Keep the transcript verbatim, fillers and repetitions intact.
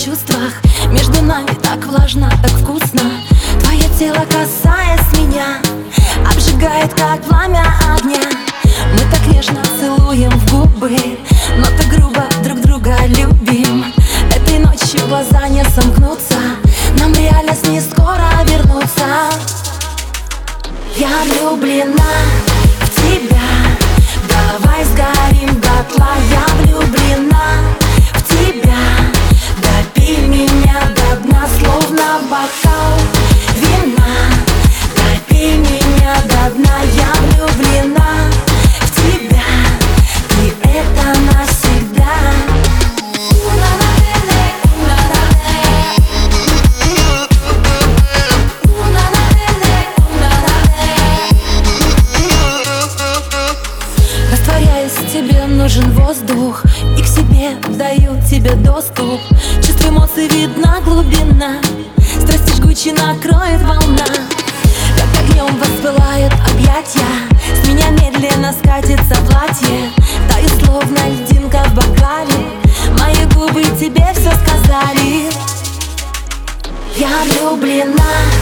чувствах. Между нами так влажно, так вкусно. Твое тело, касаясь меня, обжигает, как пламя огня. Мы так нежно целуем в губы, но так грубо друг друга любим. Этой ночью глаза не сомкнутся, нам в реальность не скоро вернуться. Я влюблена в тебя, давай сгорим дотла. Я влюблена в тебя, допей меня до дна, словно бокал вина. Допей меня до дна. Я влюблена в тебя, и это навсегда. Растворяясь в тебе, нужен воздух, и к себе даю тебе доступ. Чувств, эмоций видна глубина, страсти жгучей накроет волна. Как огнем воспылают объятья, с меня медленно скатится платье. Таю, словно льдинка в бокале, мои губы тебе все сказали. Я влюблена